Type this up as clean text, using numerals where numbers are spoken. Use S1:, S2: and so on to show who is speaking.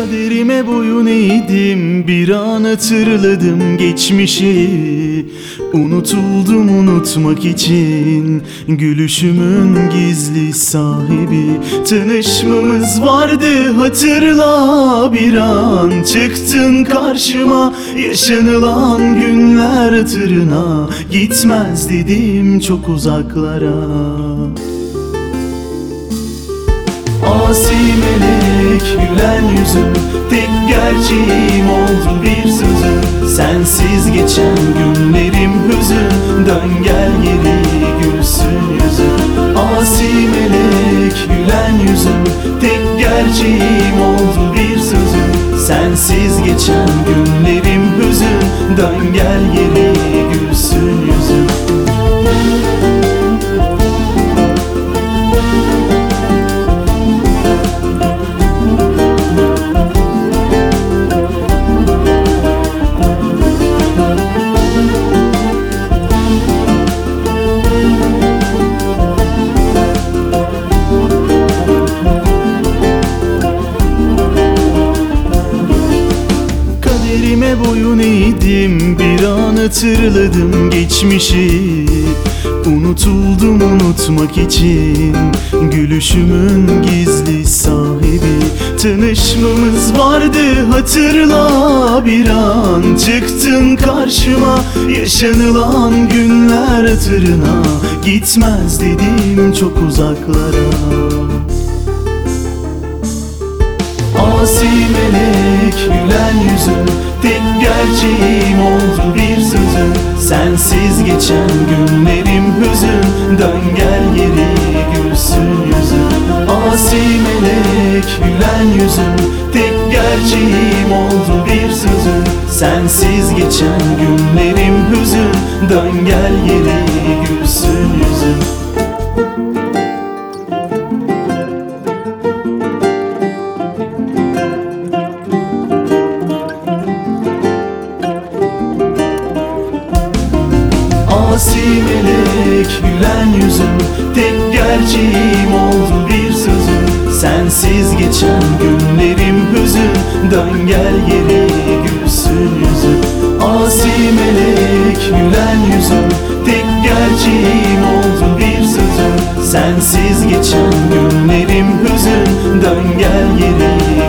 S1: Kaderime boyun eğdim, bir an hatırladım geçmişi. Unutuldum unutmak için, gülüşümün gizli sahibi. Tanışmamız vardı hatırla, bir an çıktın karşıma. Yaşanılan günler hatırına, gitmez dedim çok uzaklara. Asi melek, gülen yüzün, tek gerçeğim oldu bir sözün. Sensiz geçen günlerim hüzün, dön gel geri gülsün yüzün. Asi melek, gülen yüzün, tek gerçeğim oldu bir sözün. Sensiz geçen günlerim hüzün, dön gel geri gülsün yüzün. Kaderime boyun eğdim, bir an hatırladım geçmişi. Unutuldum unutmak için, gülüşümün gizli sahibi. Tanışmamız vardı hatırla, bir an çıktın karşıma. Yaşanılan günler hatırına, gitmez dedim çok uzaklara. Asi melek, gülen yüzün, tek gerçeğim oldu bir sözün. Sensiz geçen günlerim hüzün, dön gel geri gülsün yüzün. Asi melek, gülen yüzün, tek gerçeğim oldu bir sözün. Sensiz geçen günlerim hüzün, dön gel geri gülsün yüzün. Asi melek, gülen yüzün, tek gerçeğim oldu bir sözün. Sensiz geçen günlerim hüzün, dön gel geri gülsün yüzün. Asi melek, gülen yüzün, tek gerçeğim oldu bir sözün. Sensiz geçen günlerim hüzün, dön gel geri